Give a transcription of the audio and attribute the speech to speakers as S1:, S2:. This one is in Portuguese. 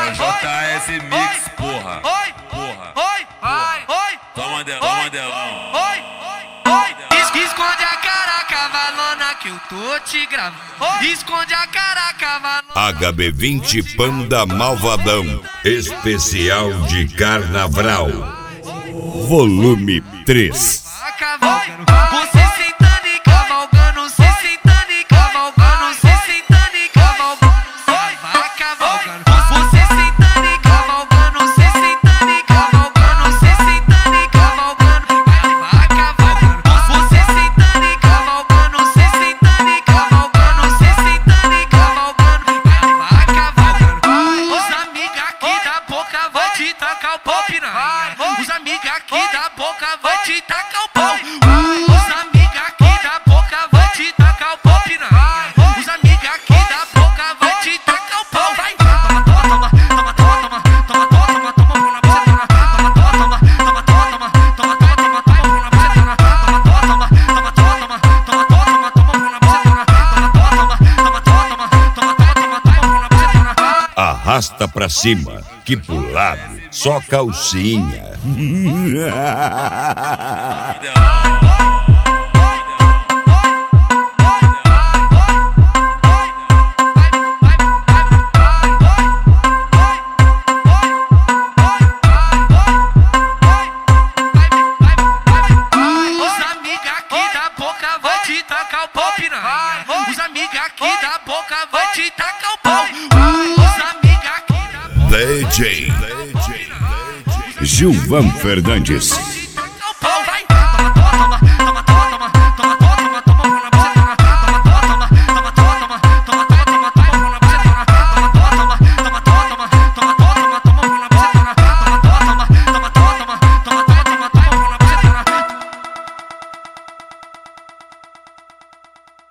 S1: É o JS Mix, porra. Toma Mandelão.
S2: Esconde a cara, cavalona, que eu tô te gravando. Esconde a cara, cavalona.
S3: HB20 Panda Malvadão, especial de Carnaval, volume 3.
S2: Você sentando e cavalgando, você sentando e cavalgando, você sentando e cavalgando, vai cavalgando. Você sentando e cavalgando, você sentando e cavalgando, você sentando e cavalgando, vai cavalgando. Você sentando e cavalgando, você sentando e cavalgando, você sentando e cavalgando, vai cavalgando. Os amigos aqui da boca vai te tacar o pau, piranha. Os amigos aqui da boca vai te tacar o pau. Os amigos aqui da boca vai te tacar o pau, piranha. Os amigos aqui da boca vai te tacar o pau. Vai,
S3: Arrasta pra cima, que pro lado, só calcinha.
S2: os amigos aqui da boca vai te tacar o pau, piranha. Os amigos aqui da boca vai te tacar o pau. Os amigos aqui da boca
S3: DJ Gilvan Fernandes.